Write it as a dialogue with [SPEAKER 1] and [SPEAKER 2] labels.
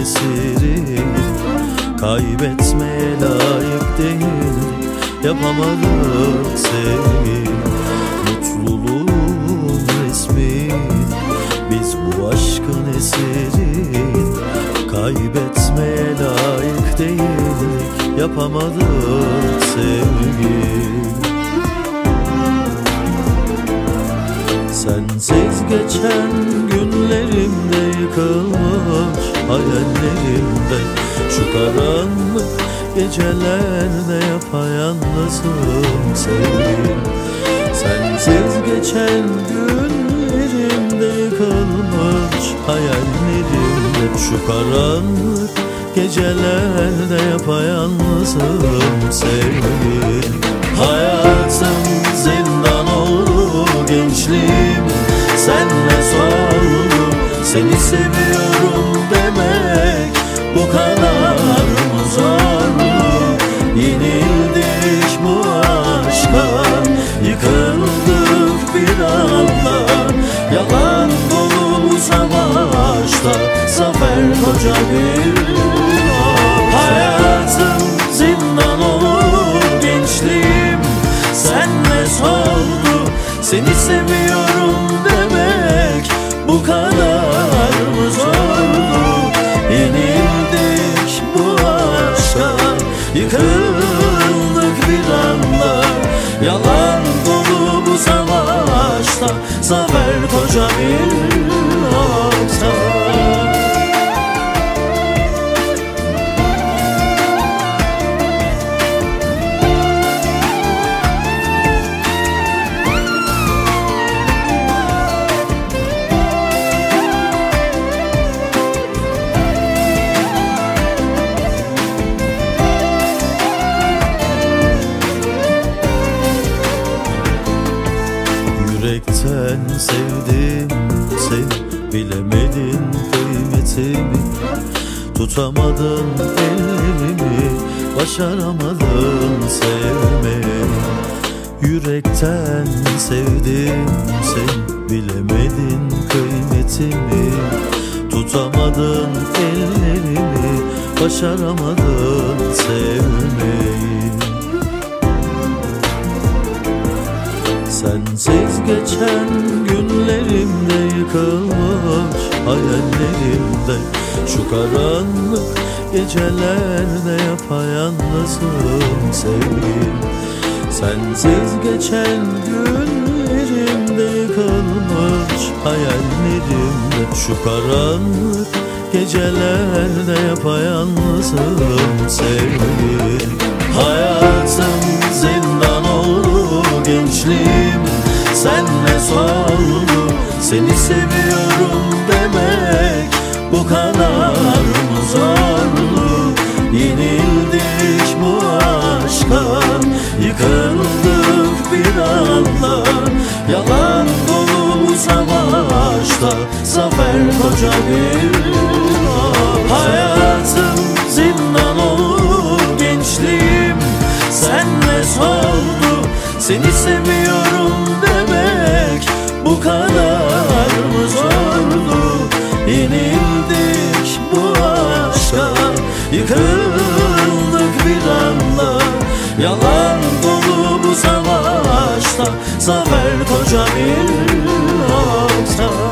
[SPEAKER 1] esiri. Kaybetmeye layık değil, yapamadık sevgi. Mutluluğun resmi, biz bu aşkın esiri. Kaybetmeye layık değildik, yapamadık sevgi. Sensiz geçen günlerimde yıkılmış hayallerimde, şu karanlık gecelerde yapayalnızım sevgilim. Sensiz geçen günlerimde yıkılmış hayallerimde, şu karanlık gecelerde yapayalnızım sevgilim. Hayatım zindan oldu, gençliğim senle soldu. Seni seviyorum demek bu kadar mı zordu? Yenildik bu aşka, yıkıldık bir anda. Yalan dolu bu savaşta, zafer koca bir yol. Hayatım zindan olur, gençliğim senle soldu. Seni seviyorum demek bu kadar mı zordu? Yenildik bu aşka, yıkıldık bir anda. Yalan dolu bu savaşta, zafer koca bir yolda. Yürekten sevdim seni, bilemedin kıymetimi. Tutamadın ellerimi, başaramadın sevmeyi. Yürekten sevdim seni, bilemedin kıymetimi. Tutamadın ellerimi, başaramadın sevmeyi. Sensiz geçen günlerimde yıkılmış hayallerimde, şu karanlık gecelerde yapayalnızım sevgilim. Sensiz geçen günlerimde yıkılmış hayallerimde, şu karanlık gecelerde yapayalnızım sevgilim. Hayatım zindan oldu, gençliğim senle soldu. Seni seviyorum demek bu kadar mı zordu? Yenildik bu aşka, yıkıldık bir anda. Yalan dolu bu savaşta, zafer koca bir yol. Hayatım zindan olur, gençliğim senle soldu. Seni seviyorum demek bu kadar mı zordu? Yenildik bu aşka, yıkıldık bir anda. Yalan dolu bu savaşta, zafer koca bir yolda.